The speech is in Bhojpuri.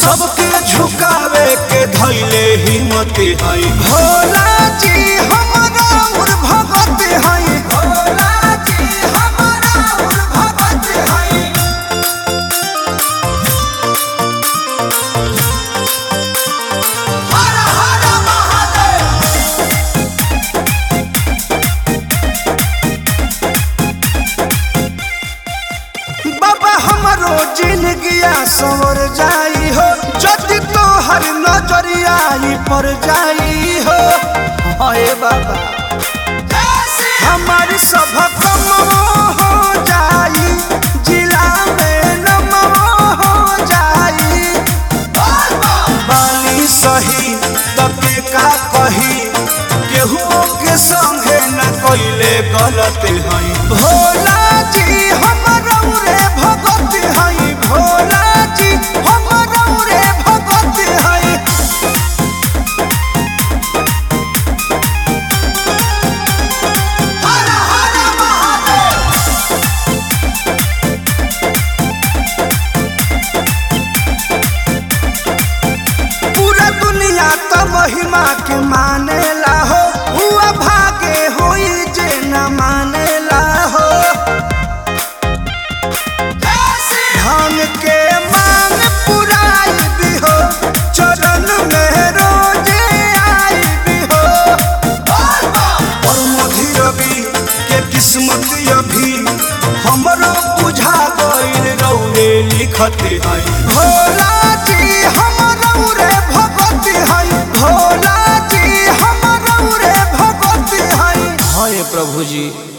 सबके झुकावे के धैले हिम्मत है। भोला जी हमारा उर भगत है। भोला जी हमारा उर भगत है। हर हर महादेव। बाबा हमारो जिंदगिया संवर जाई हो जदि तोहर नजरिया पर जाई हो। हे बाबा हमार सब कम हो जाई जिला में नम हो जाई। बानी सही तबे का कही केहू के संगे न कइले गलत है। भोला जी हमारा रे भगत है। भोला जी हमारा रे भगत है। हर हर महादेव। पूरा दुनिया तो महिमा के मानेला हो। हुआ भागे होई जे न मानेला हो। धान के मांग पुराई भी हो चरण में रोजे आई भी हो। और मधी रवि के किस्मत अभी हमरो बुझा गइल रौरे लिखत है। भोला जी हमारा रे भगत है। भोला जी हमारा रे भगत है। हाय प्रभु जी।